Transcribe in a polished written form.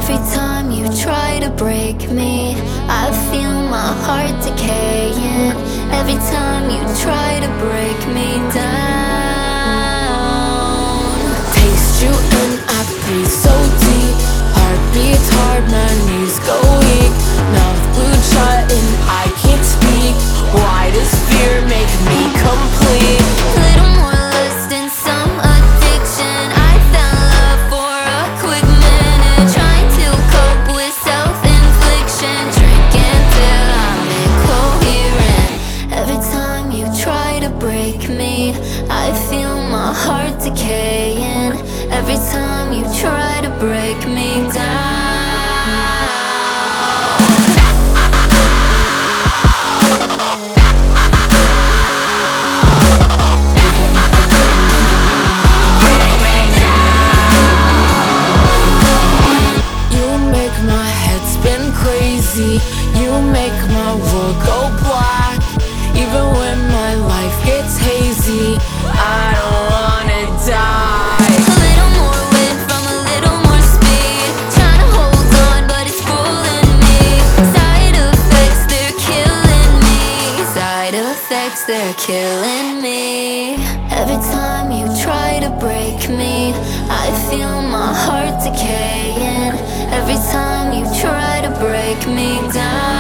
Every time you try to break me, I feel my heart decaying. Every time you try to break me down. Taste you and I breathe so deep. Heart beats hard, my knees go weak. Mouth glued shut and I can't speak. Why does fear make me complete? Little more lust and some addiction. I found love for a quick minute, trying to cope with self-infliction. Drinking till I'm incoherent. Every time you try to break me, I feel my heart decaying. Every time you try to break me down. You make my world go black. Even when my life gets hazy, I don't wanna die. A little more wind from a little more speed. Trying to hold on, but it's fooling me. Side effects, they're killing me. Side effects, they're killing me. Every time you try to break me, I feel my heart decaying. Every time you try to break me down.